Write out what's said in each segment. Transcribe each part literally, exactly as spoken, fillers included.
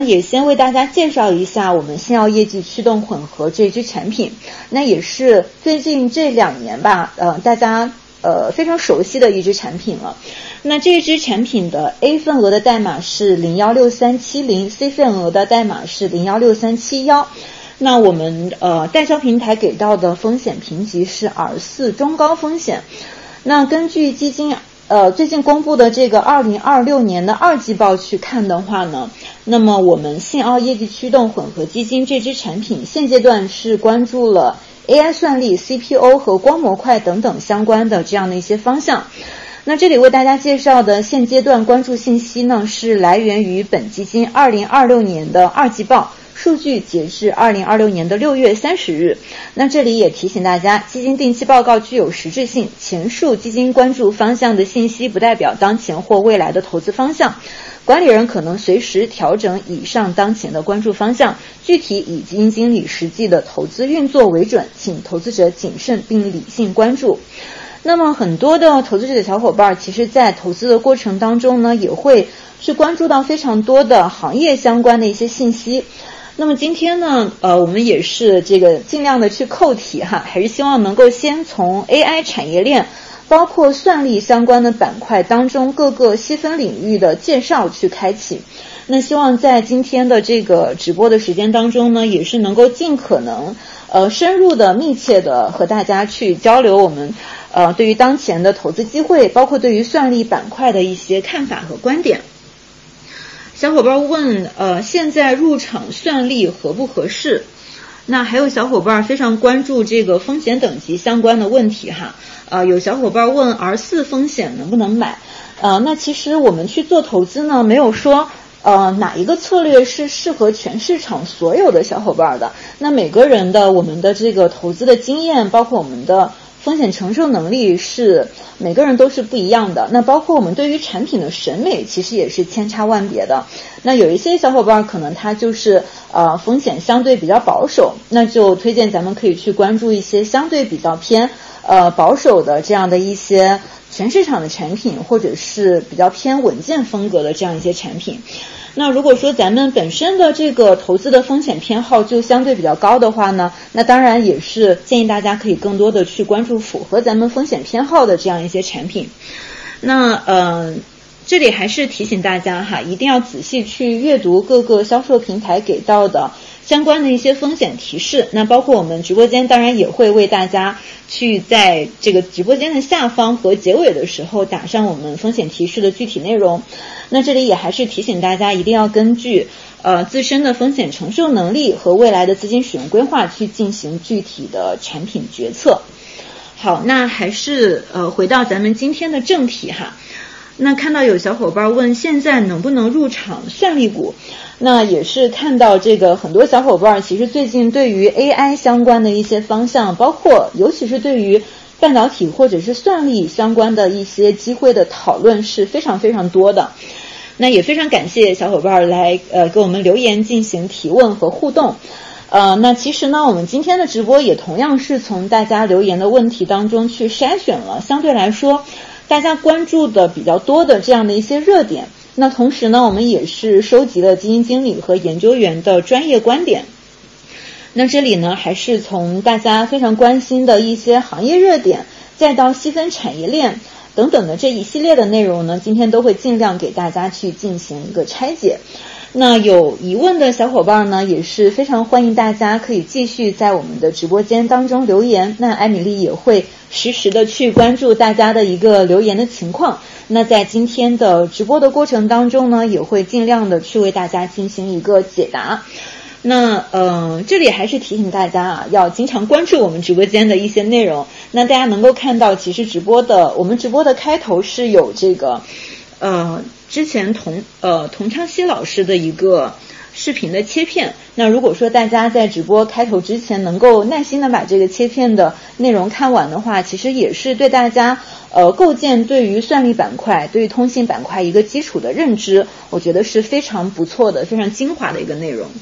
也先为大家介绍一下我们信奥业绩驱动混合这支产品，那也是最近这两年吧，呃，大家呃非常熟悉的一支产品了。那这支产品的 A 份额的代码是零一六三七零 ，C 份额的代码是零一六三七一。那我们呃代销平台给到的风险评级是 R 四 中高风险。那根据基金呃最近公布的这个二零二六年的二季报去看的话呢，那么我们信奥业绩驱动混合基金这支产品现阶段是关注了 A I 算力、C P O 和光模块等等相关的这样的一些方向。那这里为大家介绍的现阶段关注信息呢，是来源于本基金二零二六年的二季报，数据截至二零二六年的六月三十日。那这里也提醒大家，基金定期报告具有实质性，前述基金关注方向的信息不代表当前或未来的投资方向，管理人可能随时调整以上当前的关注方向，具体以基金经理实际的投资运作为准，请投资者谨慎并理性关注。那么很多的投资者的小伙伴其实在投资的过程当中呢，也会去关注到非常多的行业相关的一些信息。那么今天呢，呃，我们也是这个尽量的去扣题哈，还是希望能够先从 A I 产业链，包括算力相关的板块当中各个细分领域的介绍去开启。那希望在今天的这个直播的时间当中呢，也是能够尽可能呃深入的、密切的和大家去交流我们呃对于当前的投资机会，包括对于算力板块的一些看法和观点。小伙伴问，呃，现在入场算力合不合适？那还有小伙伴非常关注这个风险等级相关的问题哈，呃，有小伙伴问 R 四 风险能不能买？呃，那其实我们去做投资呢，没有说呃哪一个策略是适合全市场所有的小伙伴的。那每个人的我们的这个投资的经验，包括我们的风险承受能力是每个人都是不一样的，那包括我们对于产品的审美其实也是千差万别的。那有一些小伙伴可能他就是呃风险相对比较保守，那就推荐咱们可以去关注一些相对比较偏呃保守的这样的一些全市场的产品，或者是比较偏稳健风格的这样一些产品。那如果说咱们本身的这个投资的风险偏好就相对比较高的话呢，那当然也是建议大家可以更多的去关注符合咱们风险偏好的这样一些产品。那呃这里还是提醒大家哈，一定要仔细去阅读各个销售平台给到的相关的一些风险提示。那包括我们直播间当然也会为大家去在这个直播间的下方和结尾的时候打上我们风险提示的具体内容。那这里也还是提醒大家一定要根据呃自身的风险承受能力和未来的资金使用规划去进行具体的产品决策。好，那还是呃回到咱们今天的正题哈。那看到有小伙伴问现在能不能入场算力股，那也是看到这个很多小伙伴其实最近对于 A I 相关的一些方向，包括尤其是对于半导体或者是算力相关的一些机会的讨论是非常非常多的。那也非常感谢小伙伴来呃给我们留言进行提问和互动。呃，那其实呢，我们今天的直播也同样是从大家留言的问题当中去筛选了相对来说大家关注的比较多的这样的一些热点。那同时呢，我们也是收集了基金经理和研究员的专业观点。那这里呢，还是从大家非常关心的一些行业热点，再到细分产业链等等的这一系列的内容呢，今天都会尽量给大家去进行一个拆解。那有疑问的小伙伴呢，也是非常欢迎大家可以继续在我们的直播间当中留言。那艾米丽也会实时的去关注大家的一个留言的情况。那在今天的直播的过程当中呢，也会尽量的去为大家进行一个解答。那呃，这里还是提醒大家啊，要经常关注我们直播间的一些内容。那大家能够看到，其实直播的我们直播的开头是有这个呃之前童呃童昌熙老师的一个视频的切片。那如果说大家在直播开头之前能够耐心的把这个切片的内容看完的话，其实也是对大家呃构建对于算力板块、对于通信板块一个基础的认知，我觉得是非常不错的、非常精华的一个内容。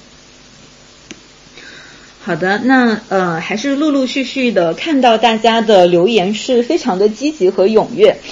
好的，那呃还是陆陆续续的看到大家的留言是非常的积极和踊跃。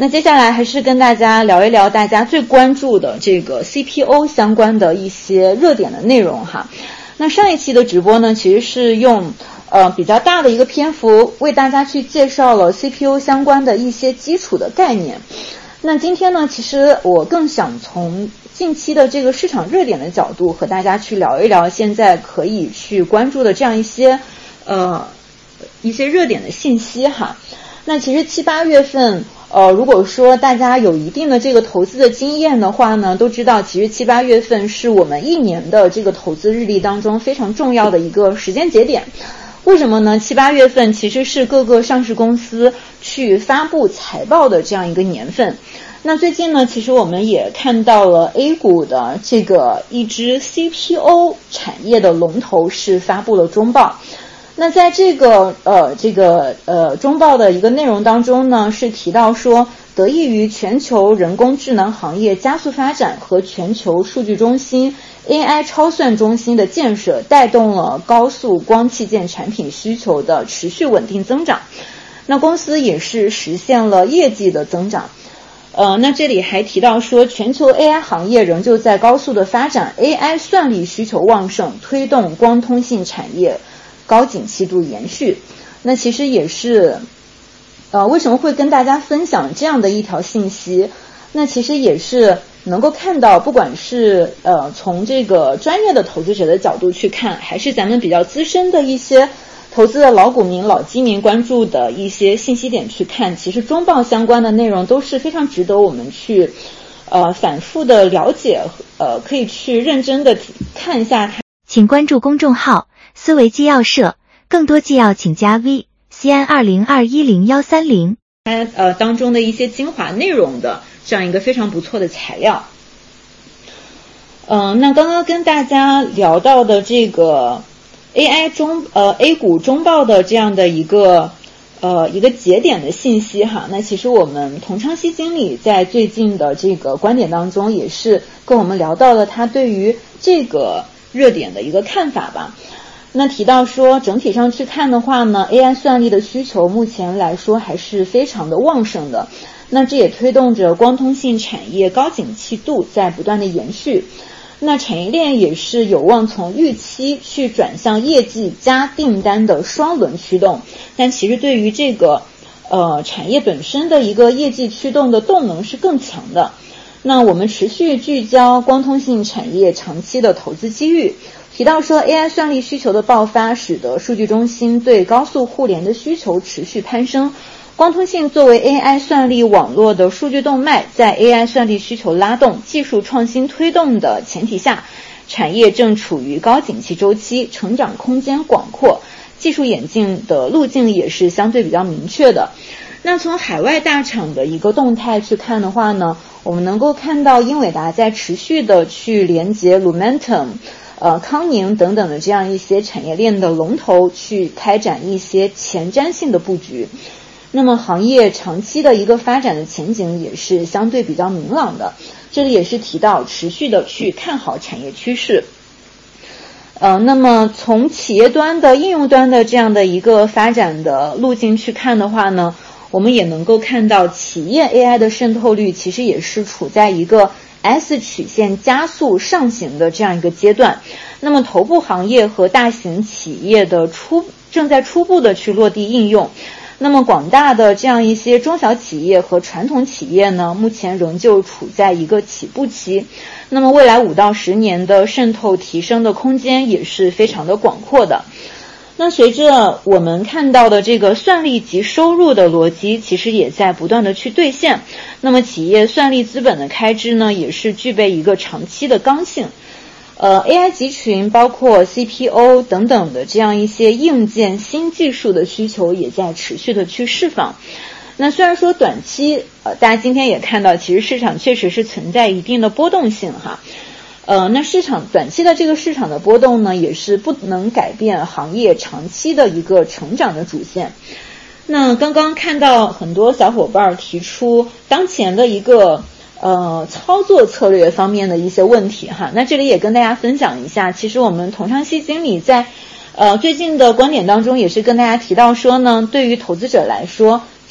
那接下来还是跟大家聊一聊大家最关注的这个 C P O 相关的一些热点的内容哈。那上一期的直播呢，其实是用呃比较大的一个篇幅为大家去介绍了 C P U 相关的一些基础的概念。那今天呢，其实我更想从近期的这个市场热点的角度和大家去聊一聊现在可以去关注的这样一些呃一些热点的信息哈。那其实七八月份呃如果说大家有一定的这个投资的经验的话呢，都知道其实七八月份是我们一年的这个投资日历当中非常重要的一个时间节点。为什么呢？七八月份其实是各个上市公司去发布财报的这样一个年份。那最近呢，其实我们也看到了 A 股的这个一只 C P O 产业的龙头是发布了中报。那在这个呃这个呃中报的一个内容当中呢，是提到说，得益于全球人工智能行业加速发展和全球数据中心 A I 超算中心的建设，带动了高速光器件产品需求的持续稳定增长。那公司也是实现了业绩的增长。呃，那这里还提到说，全球 A I 行业仍旧在高速的发展 ，A I 算力需求旺盛，推动光通信产业高景气度延续。那其实也是，呃，为什么会跟大家分享这样的一条信息？那其实也是能够看到，不管是呃从这个专业的投资者的角度去看，还是咱们比较资深的一些投资的老股民、老基民关注的一些信息点去看，其实中报相关的内容都是非常值得我们去呃反复的了解，呃可以去认真的看一下。 请关注公众号思维纪要社，更多纪要请加 V C N 二零二一零一三零。 它呃当中的一些精华内容的这样一个非常不错的材料。嗯、呃，那刚刚跟大家聊到的这个 A I 中呃 A 股中报的这样的一个呃一个节点的信息哈，那其实我们童昌熙经理在最近的这个观点当中也是跟我们聊到了他对于这个热点的一个看法吧。那提到说整体上去看的话呢， A I 算力的需求目前来说还是非常的旺盛的，那这也推动着光通信产业高景气度在不断的延续。那产业链也是有望从预期去转向业绩加订单的双轮驱动，但其实对于这个呃产业本身的一个业绩驱动的动能是更强的。那我们持续聚焦光通信产业长期的投资机遇，提到说 A I 算力需求的爆发使得数据中心对高速互联的需求持续攀升。光通信作为 A I 算力网络的数据动脉，在 A I 算力需求拉动、技术创新推动的前提下，产业正处于高景气周期，成长空间广阔，技术演进的路径也是相对比较明确的。那从海外大厂的一个动态去看的话呢，我们能够看到英伟达在持续的去连接 Lumentum、呃康宁等等的这样一些产业链的龙头，去开展一些前瞻性的布局。那么行业长期的一个发展的前景也是相对比较明朗的，这里也是提到持续的去看好产业趋势。呃，那么从企业端的应用端的这样的一个发展的路径去看的话呢，我们也能够看到企业 A I 的渗透率其实也是处在一个 S 曲线加速上行的这样一个阶段。那么头部行业和大型企业的初正在初步的去落地应用。那么广大的这样一些中小企业和传统企业呢，目前仍旧处在一个起步期。那么未来五到十年的渗透提升的空间也是非常的广阔的。那随着我们看到的这个算力及收入的逻辑其实也在不断的去兑现，那么企业算力资本的开支呢，也是具备一个长期的刚性。呃 A I 集群包括 C P O 等等的这样一些硬件新技术的需求也在持续的去释放。那虽然说短期呃大家今天也看到其实市场确实是存在一定的波动性哈。呃那市场短期的这个市场的波动呢，也是不能改变行业长期的一个成长的主线。那刚刚看到很多小伙伴提出当前的一个呃，操作策略方面的一些问题哈，那这里也跟大家分享一下。其实我们童昌熙经理在呃最近的观点当中也是跟大家提到说呢，对于投资者来说，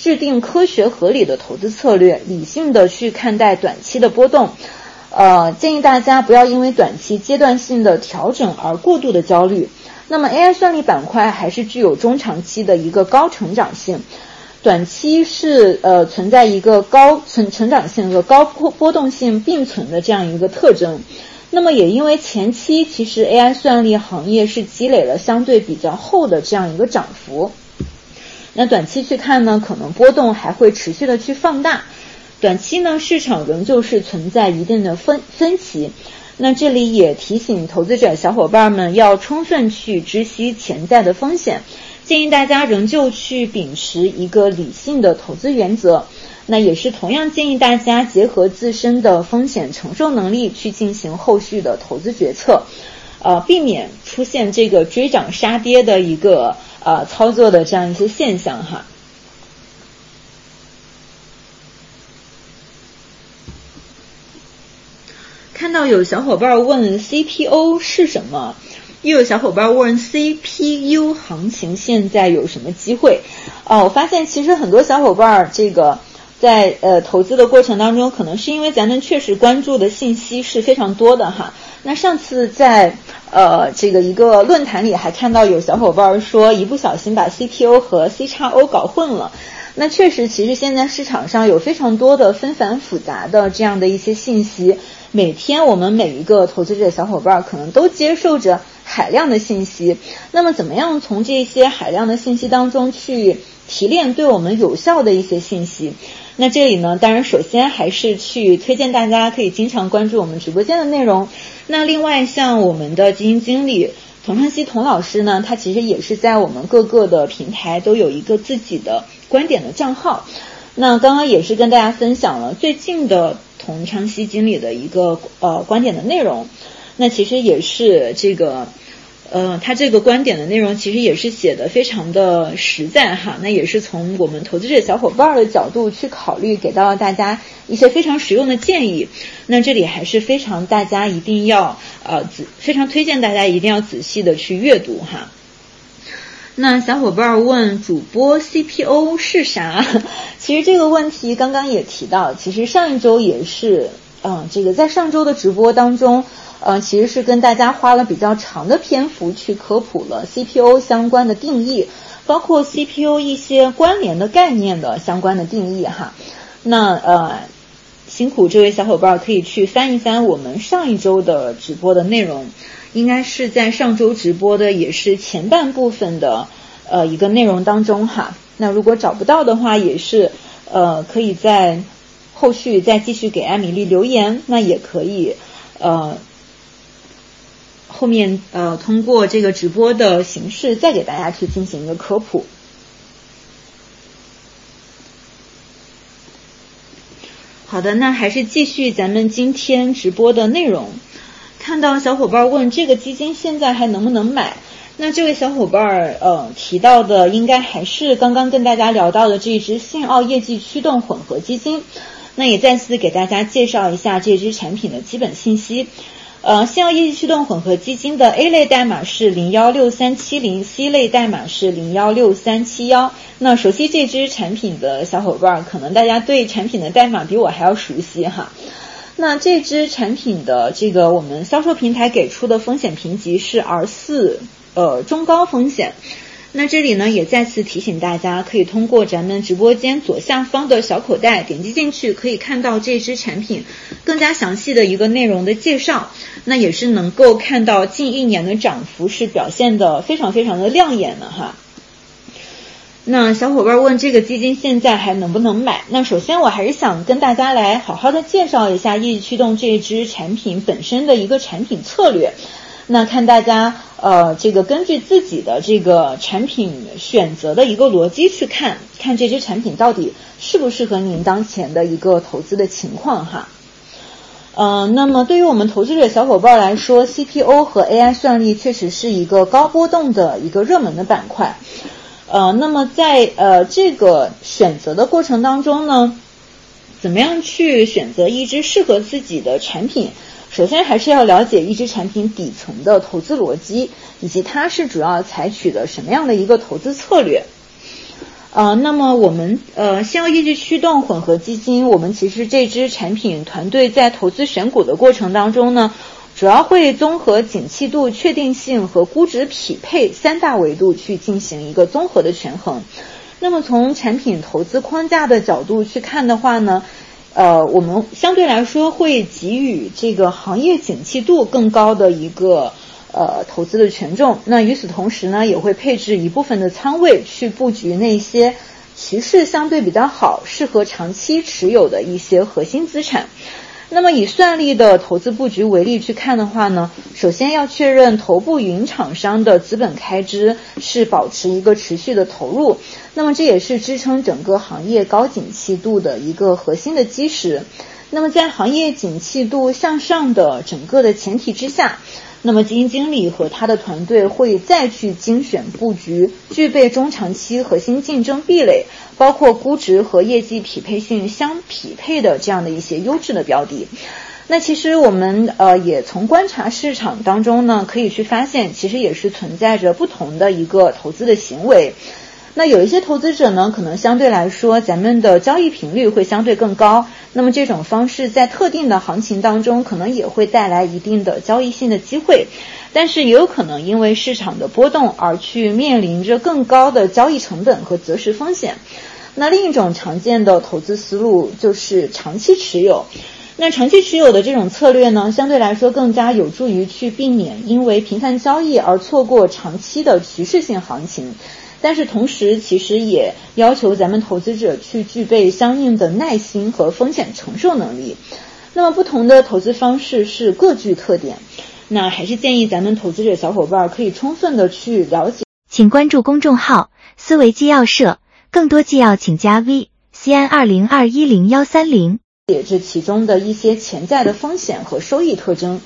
制定科学合理的投资策略，理性的去看待短期的波动。呃，建议大家不要因为短期阶段性的调整而过度的焦虑。那么 A I 算力板块还是具有中长期的一个高成长性，短期是呃存在一个高成成长性和高波波动性并存的这样一个特征。那么也因为前期其实 A I 算力行业是积累了相对比较厚的这样一个涨幅，那短期去看呢，可能波动还会持续的去放大。短期呢，市场仍旧是存在一定的分分歧。那这里也提醒投资者小伙伴们要充分去知悉潜在的风险，建议大家仍旧去秉持一个理性的投资原则。那也是同样建议大家结合自身的风险承受能力去进行后续的投资决策，呃，避免出现这个追涨杀跌的一个呃操作的这样一些现象哈。看到有小伙伴问 C P O 是什么，又有小伙伴问 C P U 行情现在有什么机会。哦，我发现其实很多小伙伴这个在呃投资的过程当中，可能是因为咱们确实关注的信息是非常多的哈。那上次在呃这个一个论坛里还看到有小伙伴说一不小心把 C P O 和 C X O 搞混了。那确实其实现在市场上有非常多的纷繁复杂的这样的一些信息，每天我们每一个投资者小伙伴可能都接受着海量的信息。那么怎么样从这些海量的信息当中去提炼对我们有效的一些信息？那这里呢，当然首先还是去推荐大家可以经常关注我们直播间的内容。那另外像我们的基金经理童承熙童老师呢，他其实也是在我们各个的平台都有一个自己的观点的账号。那刚刚也是跟大家分享了最近的童承熙经理的一个呃观点的内容。那其实也是这个呃他这个观点的内容其实也是写的非常的实在哈。那也是从我们投资者小伙伴的角度去考虑，给到了大家一些非常实用的建议。那这里还是非常大家一定要呃仔非常推荐大家一定要仔细的去阅读哈。那小伙伴问主播 C P O 是啥？其实这个问题刚刚也提到，其实上一周也是嗯这个在上周的直播当中呃其实是跟大家花了比较长的篇幅去科普了 C P O 相关的定义，包括 C P O 一些关联的概念的相关的定义哈。那呃辛苦这位小伙伴可以去翻一翻我们上一周的直播的内容，应该是在上周直播的也是前半部分的呃一个内容当中哈。那如果找不到的话，也是呃可以在后续再继续给艾米丽留言，那也可以呃后面呃通过这个直播的形式再给大家去进行一个科普。好的，那还是继续咱们今天直播的内容。看到小伙伴问这个基金现在还能不能买，那这位小伙伴呃提到的应该还是刚刚跟大家聊到的这支信奥业绩驱动混合基金。那也再次给大家介绍一下这支产品的基本信息。呃，信奥业绩驱动混合基金的 A 类代码是零一六三七零， C 类代码是零一六三七一。那熟悉这支产品的小伙伴，可能大家对产品的代码比我还要熟悉哈。那这支产品的这个我们销售平台给出的风险评级是 R 四， 呃中高风险。那这里呢也再次提醒大家，可以通过咱们直播间左下方的小口袋点击进去，可以看到这支产品更加详细的一个内容的介绍。那也是能够看到近一年的涨幅是表现的非常非常的亮眼的哈。那小伙伴问这个基金现在还能不能买，那首先我还是想跟大家来好好的介绍一下业绩驱动这支产品本身的一个产品策略。那看大家呃这个根据自己的这个产品选择的一个逻辑去看看这支产品到底适不适合您当前的一个投资的情况哈。呃那么对于我们投资者小伙伴来说， C P O 和 A I 算力确实是一个高波动的一个热门的板块。呃那么在呃这个选择的过程当中呢，怎么样去选择一支适合自己的产品，首先还是要了解一支产品底层的投资逻辑，以及它是主要采取的什么样的一个投资策略。 呃，那么我们呃信耀业绩驱动混合基金，我们其实这支产品团队在投资选股的过程当中呢，主要会综合景气度、确定性和估值匹配三大维度去进行一个综合的权衡。那么从产品投资框架的角度去看的话呢，呃，我们相对来说会给予这个行业景气度更高的一个呃投资的权重。那与此同时呢，也会配置一部分的仓位去布局那些趋势相对比较好、适合长期持有的一些核心资产。那么以算力的投资布局为例去看的话呢，首先要确认头部云厂商的资本开支是保持一个持续的投入，那么这也是支撑整个行业高景气度的一个核心的基石。那么在行业景气度向上的整个的前提之下，那么基金经理和他的团队会再去精选布局具备中长期核心竞争壁垒，包括估值和业绩匹配性相匹配的这样的一些优质的标的。那其实我们呃也从观察市场当中呢，可以去发现其实也是存在着不同的一个投资的行为。那有一些投资者呢，可能相对来说咱们的交易频率会相对更高，那么这种方式在特定的行情当中可能也会带来一定的交易性的机会，但是也有可能因为市场的波动而去面临着更高的交易成本和择时风险。那另一种常见的投资思路就是长期持有。那长期持有的这种策略呢，相对来说更加有助于去避免因为频繁交易而错过长期的趋势性行情，但是同时其实也要求咱们投资者去具备相应的耐心和风险承受能力。那么不同的投资方式是各具特点，那还是建议咱们投资者小伙伴可以充分的去了解。 请关注公众号思维纪要社，更多纪要请加 V C N 二零二一零一三零。 解这其中的一些潜在的风险和收益特征。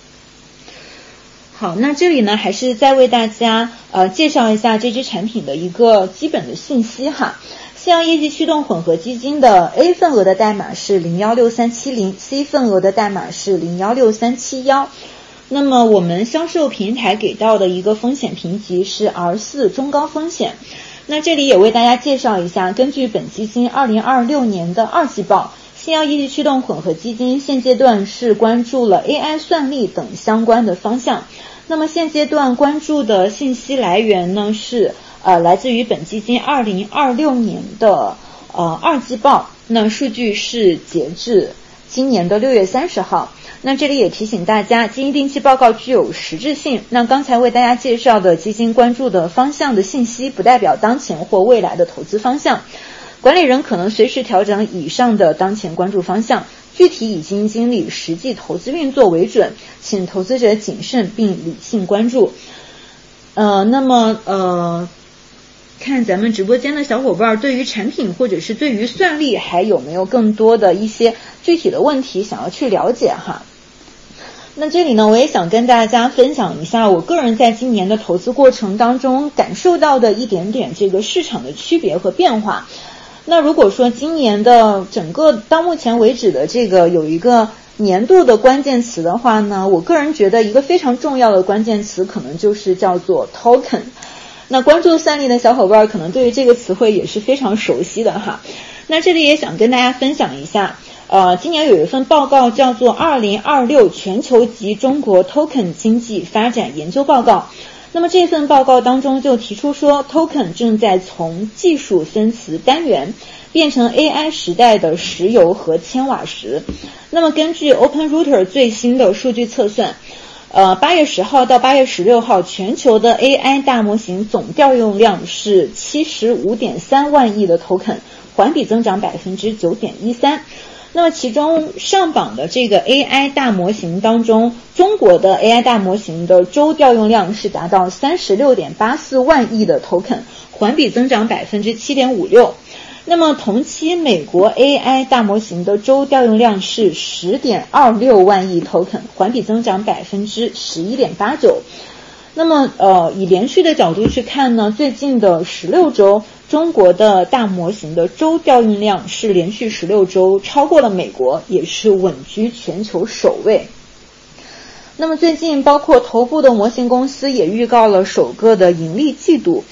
好，那这里呢还是再为大家呃介绍一下这支产品的一个基本的信息哈。信耀业绩驱动混合基金的 A 份额的代码是零一六三七零， C 份额的代码是零一六三七一。那么我们销售平台给到的一个风险评级是 R 四 中高风险。那这里也为大家介绍一下，根据本基金二零二六年的二季报，信耀业绩驱动混合基金现阶段是关注了 A I 算力等相关的方向。那么现阶段关注的信息来源呢是呃来自于本基金二零二六年的呃二季报，那数据是截至今年的六月三十号。那这里也提醒大家，基金定期报告具有实质性，那刚才为大家介绍的基金关注的方向的信息不代表当前或未来的投资方向，管理人可能随时调整以上的当前关注方向，具体以基金经理实际投资运作为准，请投资者谨慎并理性关注。呃，那么呃，看咱们直播间的小伙伴对于产品或者是对于算力还有没有更多的一些具体的问题想要去了解哈。那这里呢，我也想跟大家分享一下我个人在今年的投资过程当中感受到的一点点这个市场的区别和变化。那如果说今年的整个到目前为止的这个有一个年度的关键词的话呢，我个人觉得一个非常重要的关键词可能就是叫做 token。 那关注算力的小伙伴可能对于这个词汇也是非常熟悉的哈。那这里也想跟大家分享一下，呃，今年有一份报告叫做二零二六全球及中国 token 经济发展研究报告。那么这份报告当中就提出说 token 正在从技术分词单元变成 A I 时代的石油和千瓦时。那么根据 OpenRouter 最新的数据测算，呃，八月十号到八月十六号全球的 A I 大模型总调用量是 七十五点三万亿的 token， 环比增长 百分之九点一三。那么其中上榜的这个 A I 大模型当中，中国的 A I 大模型的周调用量是达到 三十六点八四万亿的 token， 环比增长 百分之七点五六。那么同期美国 A I 大模型的周调用量是 十点二六万亿 token， 环比增长 百分之十一点八九。那么呃，以连续的角度去看呢，最近的十六周中国的大模型的周调用量是连续十六周超过了美国，也是稳居全球首位。那么最近包括头部的模型公司也预告了首个的盈利季度。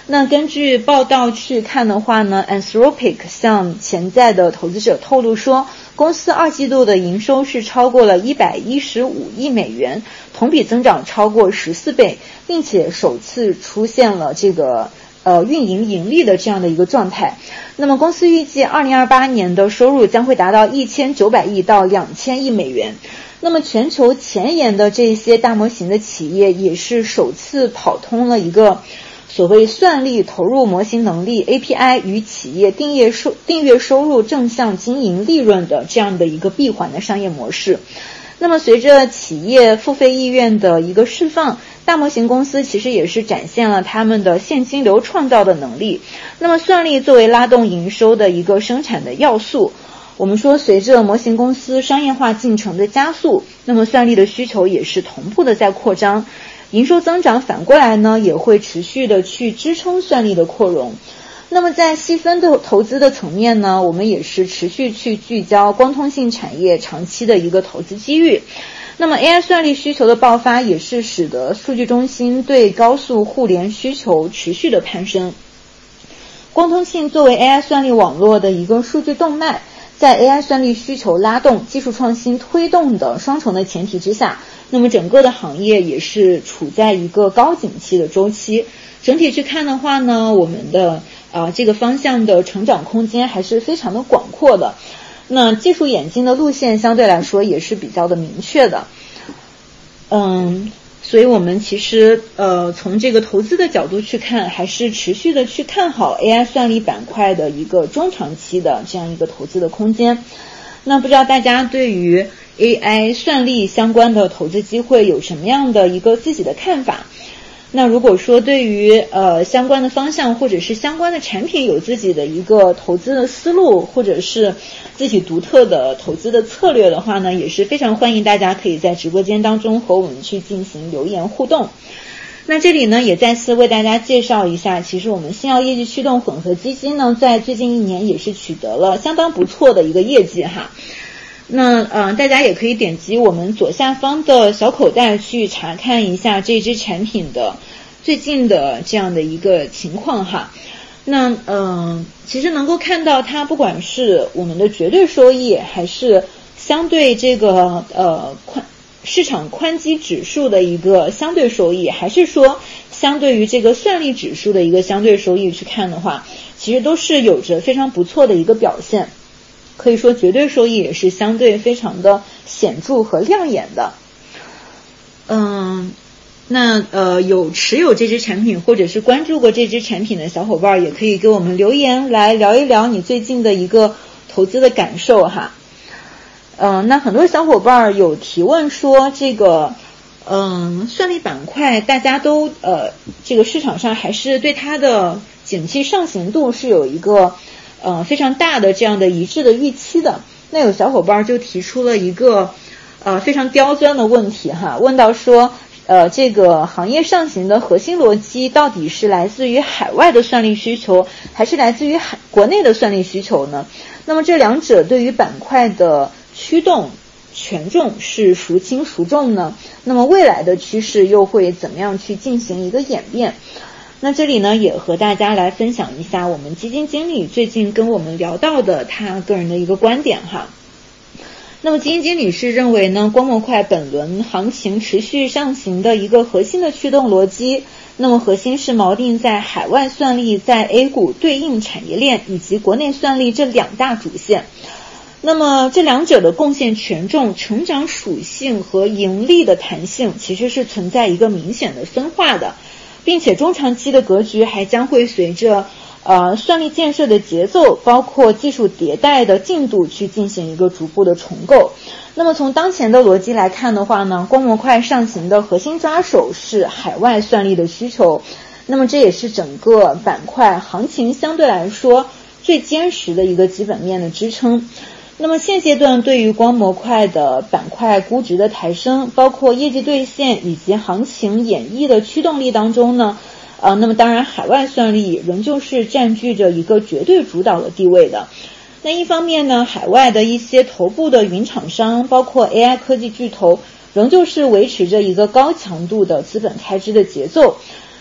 那根据报道去看的话呢 Anthropic 向潜在的投资者透露说，公司二季度的营收是超过了一百一十五亿美元，同比增长超过十四倍，并且首次出现了这个呃运营盈利的这样的一个状态。那么公司预计二零二八年的收入将会达到一千九百亿到两千亿美元。那么全球前沿的这些大模型的企业也是首次跑通了一个所谓算力投入模型能力 A P I 与企业订阅收订阅收入正向经营利润的这样的一个闭环的商业模式。那么随着企业付费意愿的一个释放，大模型公司其实也是展现了他们的现金流创造的能力。那么算力作为拉动营收的一个生产的要素，我们说随着模型公司商业化进程的加速，那么算力的需求也是同步的在扩张，营收增长反过来呢也会持续的去支撑算力的扩容。那么在细分的投资的层面呢，我们也是持续去聚焦光通信产业长期的一个投资机遇。那么 A I 算力需求的爆发也是使得数据中心对高速互联需求持续的攀升。光通信作为 A I 算力网络的一个数据动脉，在 A I 算力需求拉动、技术创新推动的双重的前提之下，那么整个的行业也是处在一个高景气的周期。整体去看的话呢，我们的啊这个方向的成长空间还是非常的广阔的。那技术演进的路线相对来说也是比较的明确的。嗯，所以我们其实呃从这个投资的角度去看，还是持续的去看好 A I 算力板块的一个中长期的这样一个投资的空间。那不知道大家对于 A I 算力相关的投资机会有什么样的一个自己的看法？那如果说对于呃相关的方向或者是相关的产品有自己的一个投资的思路，或者是自己独特的投资的策略的话呢，也是非常欢迎大家可以在直播间当中和我们去进行留言互动。那这里呢也再次为大家介绍一下，其实我们新奥业绩驱动混合基金呢在最近一年也是取得了相当不错的一个业绩哈。那呃，大家也可以点击我们左下方的小口袋去查看一下这支产品的最近的这样的一个情况哈。那嗯、呃，其实能够看到它不管是我们的绝对收益，还是相对这个呃宽市场宽基指数的一个相对收益，还是说相对于这个算力指数的一个相对收益去看的话，其实都是有着非常不错的一个表现。可以说绝对收益也是相对非常的显著和亮眼的。嗯，那呃有持有这支产品或者是关注过这支产品的小伙伴，也可以给我们留言来聊一聊你最近的一个投资的感受哈。嗯，那很多小伙伴有提问说这个嗯算力板块大家都呃这个市场上还是对它的景气上行度是有一个呃，非常大的这样的一致的预期的。那有小伙伴就提出了一个呃非常刁钻的问题哈，问到说呃这个行业上行的核心逻辑到底是来自于海外的算力需求，还是来自于海国内的算力需求呢？那么这两者对于板块的驱动权重是孰轻孰重呢？那么未来的趋势又会怎么样去进行一个演变？那这里呢也和大家来分享一下我们基金经理最近跟我们聊到的他个人的一个观点哈。那么基金经理是认为呢，光模块本轮行情持续上行的一个核心的驱动逻辑，那么核心是锚定在海外算力在 A 股对应产业链以及国内算力这两大主线。那么这两者的贡献权重、成长属性和盈利的弹性其实是存在一个明显的分化的，并且中长期的格局还将会随着呃算力建设的节奏，包括技术迭代的进度去进行一个逐步的重构。那么从当前的逻辑来看的话呢，光模块上行的核心抓手是海外算力的需求，那么这也是整个板块行情相对来说最坚实的一个基本面的支撑。那么现阶段对于光模块的板块估值的抬升，包括业绩兑现以及行情演绎的驱动力当中呢，呃，那么当然海外算力仍旧是占据着一个绝对主导的地位的。那一方面呢，海外的一些头部的云厂商，包括 A I 科技巨头，仍旧是维持着一个高强度的资本开支的节奏。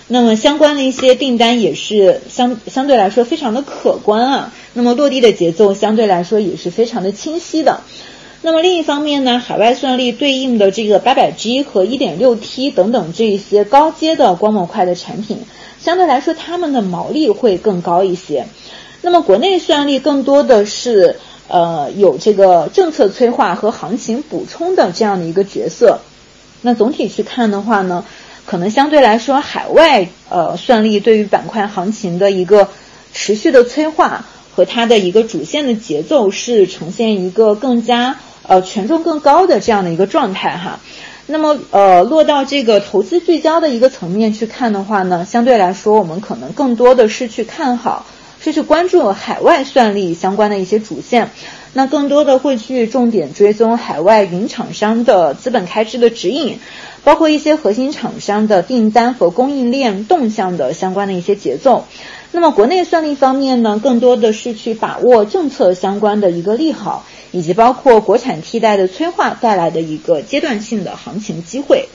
那么相关的一些订单也是相相对来说非常的可观啊，那么落地的节奏相对来说也是非常的清晰的。那么另一方面呢，海外算力对应的这个 八百 G 和 一点六 T 等等这一些高阶的光模块的产品，相对来说它们的毛利会更高一些。那么国内算力更多的是呃有这个政策催化和行情补充的这样的一个角色。那总体去看的话呢，可能相对来说海外呃算力对于板块行情的一个持续的催化和它的一个主线的节奏是呈现一个更加呃权重更高的这样的一个状态哈。那么呃落到这个投资聚焦的一个层面去看的话呢，相对来说我们可能更多的是去看好，是去关注海外算力相关的一些主线，那更多的会去重点追踪海外云厂商的资本开支的指引，包括一些核心厂商的订单和供应链动向的相关的一些节奏。那么国内算力方面呢，更多的是去把握政策相关的一个利好，以及包括国产替代的催化带来的一个阶段性的行情机会。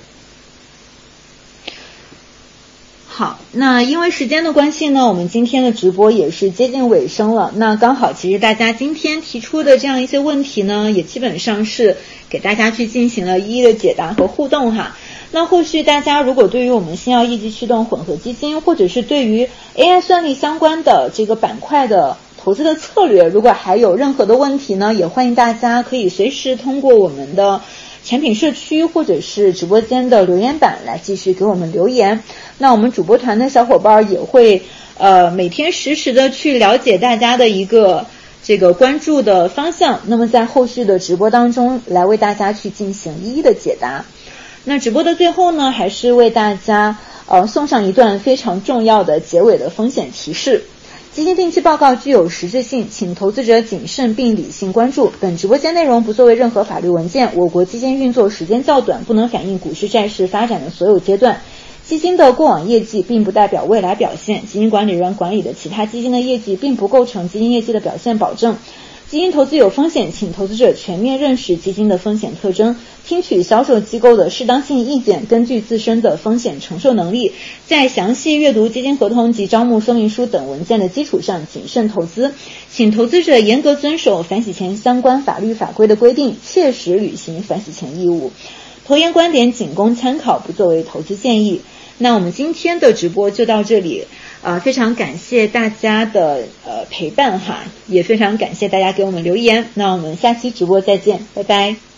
好，那因为时间的关系呢，我们今天的直播也是接近尾声了。那刚好其实大家今天提出的这样一些问题呢，也基本上是给大家去进行了一一的解答和互动哈。那后续大家如果对于我们新药业绩驱动混合基金，或者是对于 A I 算力相关的这个板块的投资的策略，如果还有任何的问题呢，也欢迎大家可以随时通过我们的产品社区或者是直播间的留言板来继续给我们留言。那我们主播团的小伙伴也会呃每天实时的去了解大家的一个这个关注的方向，那么在后续的直播当中来为大家去进行一一的解答。那直播的最后呢，还是为大家呃送上一段非常重要的结尾的风险提示。基金定期报告具有实质性，请投资者谨慎并理性关注。本直播间内容不作为任何法律文件，我国基金运作时间较短，不能反映股市债市发展的所有阶段。基金的过往业绩并不代表未来表现，基金管理人管理的其他基金的业绩并不构成基金业绩的表现保证。基金投资有风险，请投资者全面认识基金的风险特征，听取销售机构的适当性意见，根据自身的风险承受能力，在详细阅读基金合同及招募说明书等文件的基础上谨慎投资。请投资者严格遵守反洗钱相关法律法规的规定，切实履行反洗钱义务。投研观点仅供参考，不作为投资建议。那我们今天的直播就到这里，呃，非常感谢大家的呃陪伴哈，也非常感谢大家给我们留言。那我们下期直播再见，拜拜。